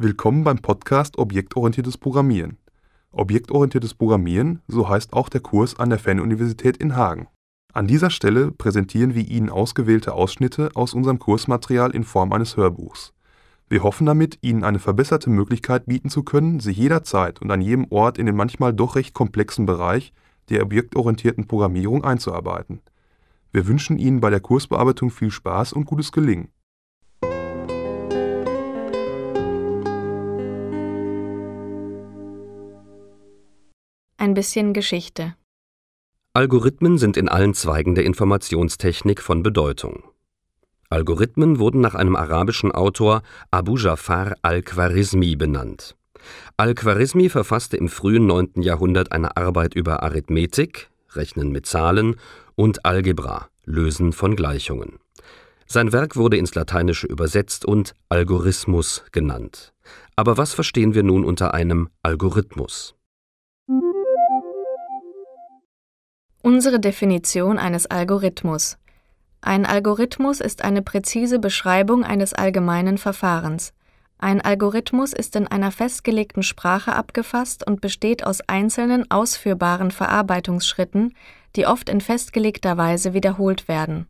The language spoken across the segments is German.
Willkommen beim Podcast Objektorientiertes Programmieren. Objektorientiertes Programmieren, so heißt auch der Kurs an der Fernuniversität in Hagen. An dieser Stelle präsentieren wir Ihnen ausgewählte Ausschnitte aus unserem Kursmaterial in Form eines Hörbuchs. Wir hoffen damit, Ihnen eine verbesserte Möglichkeit bieten zu können, sich jederzeit und an jedem Ort in den manchmal doch recht komplexen Bereich der objektorientierten Programmierung einzuarbeiten. Wir wünschen Ihnen bei der Kursbearbeitung viel Spaß und gutes Gelingen. Ein bisschen Geschichte. Algorithmen sind in allen Zweigen der Informationstechnik von Bedeutung. Algorithmen wurden nach einem arabischen Autor Abu Ja'far al-Khwarizmi benannt. Al-Khwarizmi verfasste im frühen 9. Jahrhundert eine Arbeit über Arithmetik, Rechnen mit Zahlen, und Algebra, Lösen von Gleichungen. Sein Werk wurde ins Lateinische übersetzt und Algorithmus genannt. Aber was verstehen wir nun unter einem Algorithmus? Unsere Definition eines Algorithmus. Ein Algorithmus ist eine präzise Beschreibung eines allgemeinen Verfahrens. Ein Algorithmus ist in einer festgelegten Sprache abgefasst und besteht aus einzelnen ausführbaren Verarbeitungsschritten, die oft in festgelegter Weise wiederholt werden.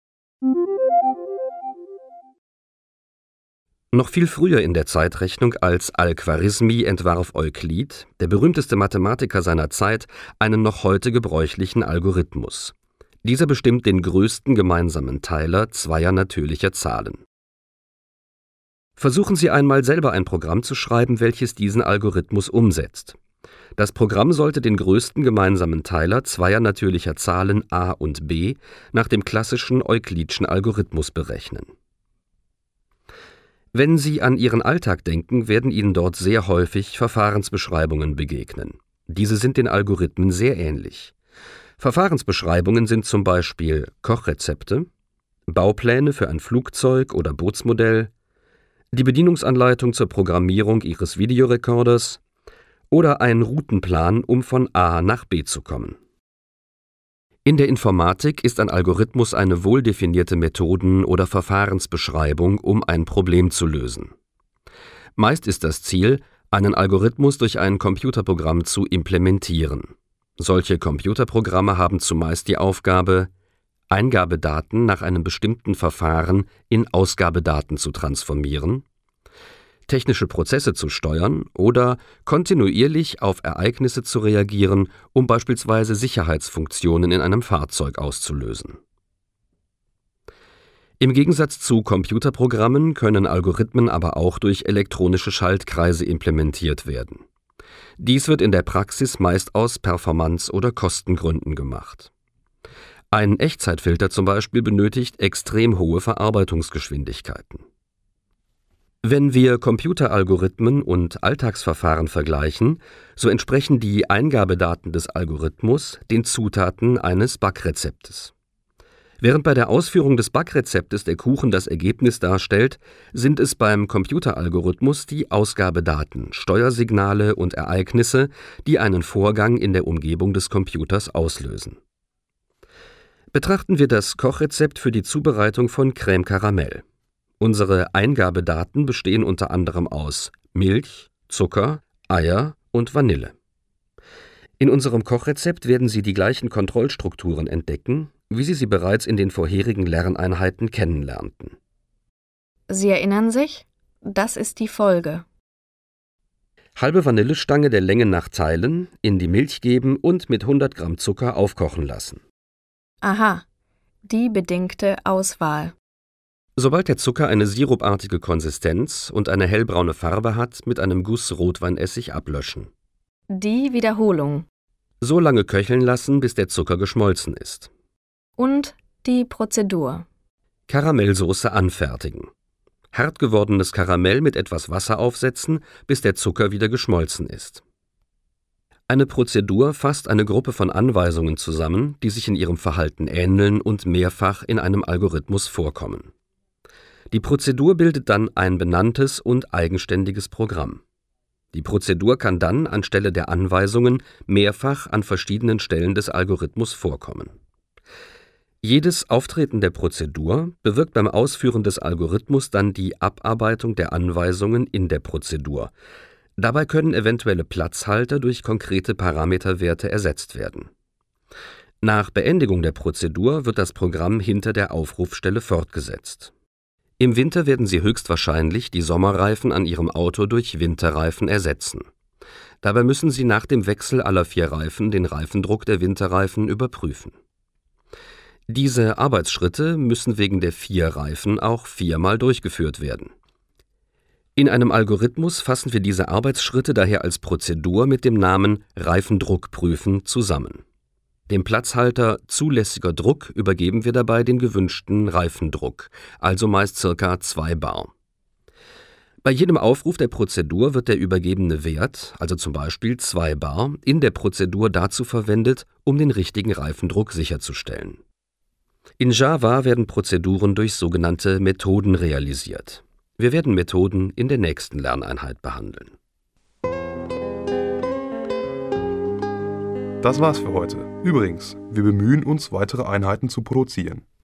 Noch viel früher in der Zeitrechnung als Al-Khwarizmi entwarf Euklid, der berühmteste Mathematiker seiner Zeit, einen noch heute gebräuchlichen Algorithmus. Dieser bestimmt den größten gemeinsamen Teiler zweier natürlicher Zahlen. Versuchen Sie einmal selber ein Programm zu schreiben, welches diesen Algorithmus umsetzt. Das Programm sollte den größten gemeinsamen Teiler zweier natürlicher Zahlen a und b nach dem klassischen euklidschen Algorithmus berechnen. Wenn Sie an Ihren Alltag denken, werden Ihnen dort sehr häufig Verfahrensbeschreibungen begegnen. Diese sind den Algorithmen sehr ähnlich. Verfahrensbeschreibungen sind zum Beispiel Kochrezepte, Baupläne für ein Flugzeug oder Bootsmodell, die Bedienungsanleitung zur Programmierung Ihres Videorekorders oder ein Routenplan, um von A nach B zu kommen. In der Informatik ist ein Algorithmus eine wohldefinierte Methoden- oder Verfahrensbeschreibung, um ein Problem zu lösen. Meist ist das Ziel, einen Algorithmus durch ein Computerprogramm zu implementieren. Solche Computerprogramme haben zumeist die Aufgabe, Eingabedaten nach einem bestimmten Verfahren in Ausgabedaten zu transformieren, technische Prozesse zu steuern oder kontinuierlich auf Ereignisse zu reagieren, um beispielsweise Sicherheitsfunktionen in einem Fahrzeug auszulösen. Im Gegensatz zu Computerprogrammen können Algorithmen aber auch durch elektronische Schaltkreise implementiert werden. Dies wird in der Praxis meist aus Performance- oder Kostengründen gemacht. Ein Echtzeitfilter zum Beispiel benötigt extrem hohe Verarbeitungsgeschwindigkeiten. Wenn wir Computeralgorithmen und Alltagsverfahren vergleichen, so entsprechen die Eingabedaten des Algorithmus den Zutaten eines Backrezeptes. Während bei der Ausführung des Backrezeptes der Kuchen das Ergebnis darstellt, sind es beim Computeralgorithmus die Ausgabedaten, Steuersignale und Ereignisse, die einen Vorgang in der Umgebung des Computers auslösen. Betrachten wir das Kochrezept für die Zubereitung von Crème Caramel. Unsere Eingabedaten bestehen unter anderem aus Milch, Zucker, Eier und Vanille. In unserem Kochrezept werden Sie die gleichen Kontrollstrukturen entdecken, wie Sie sie bereits in den vorherigen Lerneinheiten kennenlernten. Sie erinnern sich? Das ist die Folge. Halbe Vanillestange der Länge nach teilen, in die Milch geben und mit 100 Gramm Zucker aufkochen lassen. Aha, die bedingte Auswahl. Sobald der Zucker eine sirupartige Konsistenz und eine hellbraune Farbe hat, mit einem Guss Rotweinessig ablöschen. Die Wiederholung. So lange köcheln lassen, bis der Zucker geschmolzen ist. Und die Prozedur. Karamellsoße anfertigen. Hart gewordenes Karamell mit etwas Wasser aufsetzen, bis der Zucker wieder geschmolzen ist. Eine Prozedur fasst eine Gruppe von Anweisungen zusammen, die sich in ihrem Verhalten ähneln und mehrfach in einem Algorithmus vorkommen. Die Prozedur bildet dann ein benanntes und eigenständiges Programm. Die Prozedur kann dann anstelle der Anweisungen mehrfach an verschiedenen Stellen des Algorithmus vorkommen. Jedes Auftreten der Prozedur bewirkt beim Ausführen des Algorithmus dann die Abarbeitung der Anweisungen in der Prozedur. Dabei können eventuelle Platzhalter durch konkrete Parameterwerte ersetzt werden. Nach Beendigung der Prozedur wird das Programm hinter der Aufrufstelle fortgesetzt. Im Winter werden Sie höchstwahrscheinlich die Sommerreifen an Ihrem Auto durch Winterreifen ersetzen. Dabei müssen Sie nach dem Wechsel aller 4 Reifen den Reifendruck der Winterreifen überprüfen. Diese Arbeitsschritte müssen wegen der 4 Reifen auch 4-mal durchgeführt werden. In einem Algorithmus fassen wir diese Arbeitsschritte daher als Prozedur mit dem Namen Reifendruck prüfen zusammen. Dem Platzhalter zulässiger Druck übergeben wir dabei den gewünschten Reifendruck, also meist ca. 2 bar. Bei jedem Aufruf der Prozedur wird der übergebene Wert, also zum Beispiel 2 bar, in der Prozedur dazu verwendet, um den richtigen Reifendruck sicherzustellen. In Java werden Prozeduren durch sogenannte Methoden realisiert. Wir werden Methoden in der nächsten Lerneinheit behandeln. Das war's für heute. Übrigens, wir bemühen uns, weitere Einheiten zu produzieren.